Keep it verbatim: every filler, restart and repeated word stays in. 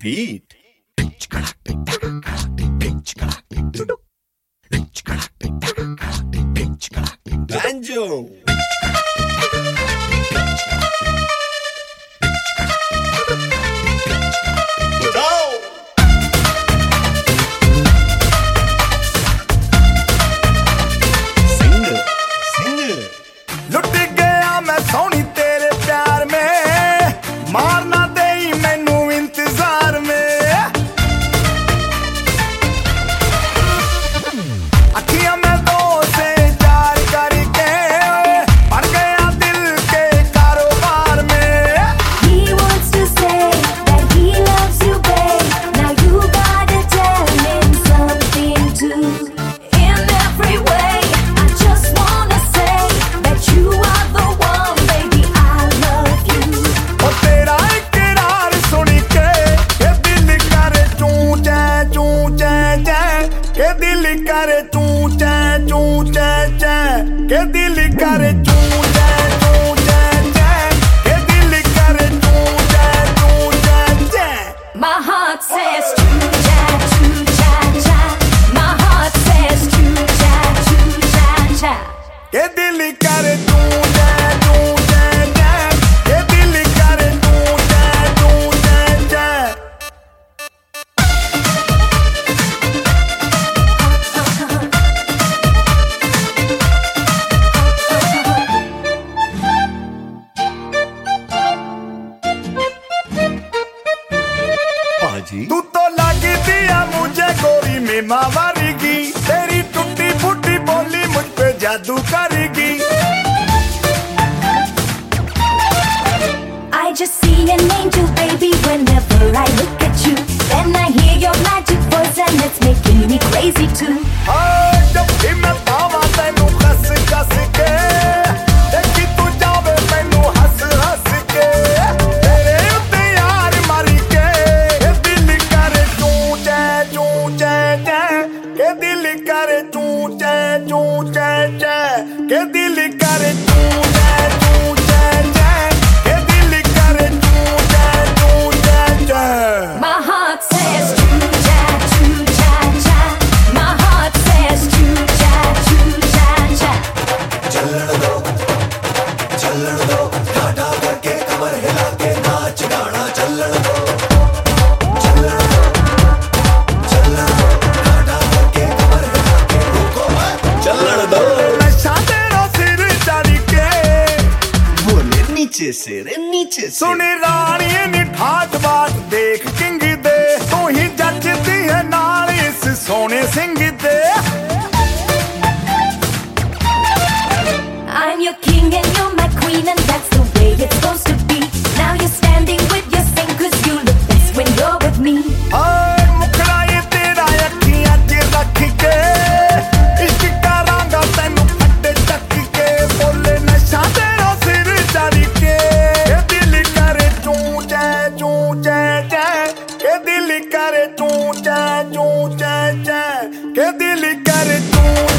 beat. Banjo. करे चू चे चू चे चे के दिल करे चू चे चू चे चे के दिल करे चू चे चू चे चे. My heart says choo cha choo cha cha. My heart says choo cha choo cha cha. के दिल करे चू चे चू चे चे के दिल करे चू चे चू चे चे. तू तो लगी दिया मुझे गोरी में मावारेगी, तेरी टूटी फूटी बोली मुझ पे जादू करेगी. I just see an angel, baby, whenever I look at you. Then I hear your magic voice and it's making me crazy too. हाँ, जब भी मैं पावा तैनू कस कस के, देखी तू जावे मैनू हंस हंस के. तेरे उत्ते यार मारी के, के दिल करे चू चे चू चे चे, के दिल करे चू चे चू चे चे, के दिल करे चू चे चू चे चे, के दिल करे चू चे चू चे चे. My heart says choo cha choo cha cha. My heart says choo cha choo cha cha. चलण दो चलण दो टाटा करके कमर हिला के नाच गाना. चलण दो चलण दो चलण दो टाटा करके कमर हिला के रुको मत. चलण दो नशा तेरा सिर चढ़ के, बोले नीचे से रे नीचे से. सुनी रानी नी ठाट बाट देख किंग दे, तू ही जचदी है नाल इस सोने सिंह दे. I'm your king and you're my queen and that's the way it's supposed to be. Now you're standing with your sing cause you look best when you're with me. हाय मुखड़ा ये तेरा अखियां च रख के, इश्क करांगा तैनू फटे तक के. बोले नशा तेरा सिर चढ़ के, के दिल करे चू चे चू चे चे, के दिल करे चू चे चू चे चे, के दिल करे चू